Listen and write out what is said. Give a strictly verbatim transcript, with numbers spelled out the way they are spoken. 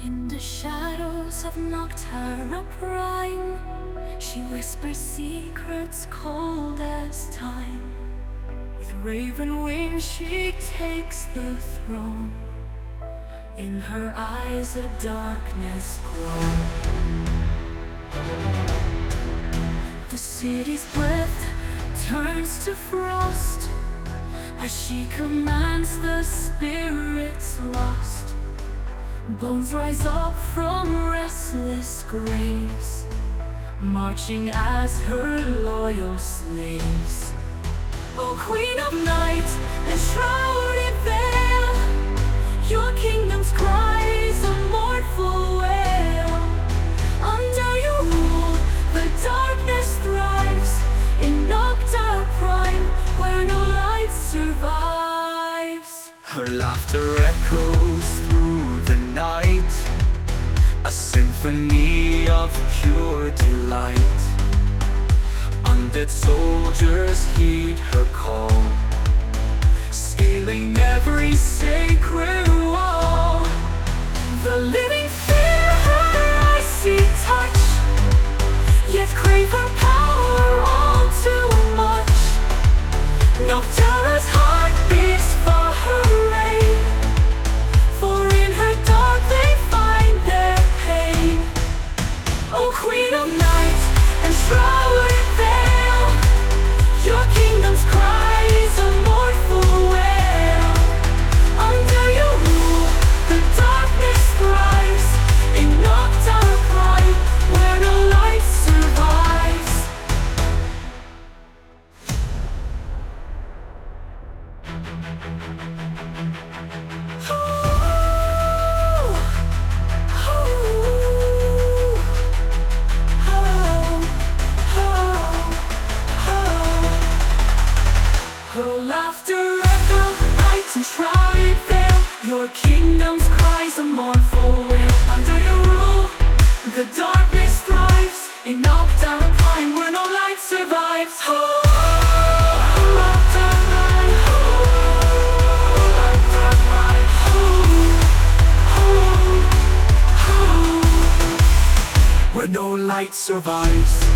In the shadows of Noctara prime, she whispers secrets cold as time. With raven wings she takes the throne. In her eyes a darkness grows. The city's breath turns to frost as she commands the spirits lost. Bones rise up from restless graves, marching as her loyal slaves. O Queen of Night, enshrouded veil, your kingdom's cries a mournful wail. Under your rule, the darkness thrives in Noctara Prime, where no light survives. Her laughter echoes through the night, a symphony of pure delight. Undead soldiers heed her call, scaling every sacred wall. The living fear her icy touch, yet crave her power all too much. Noctara's heart beats for her reign, for in her dark they find their pain. O Queen of Night, enshrouded veil, your kingdom's cries a mournful wail. Under your rule, the darkness thrives in Noctara Prime, where no light survives. Her laughter echoes, lights enshrouded veil, your kingdom's cries a mournful wail. Under your rule, the darkness thrives in Noctara Prime, where no light survives. Oh, where no light survives.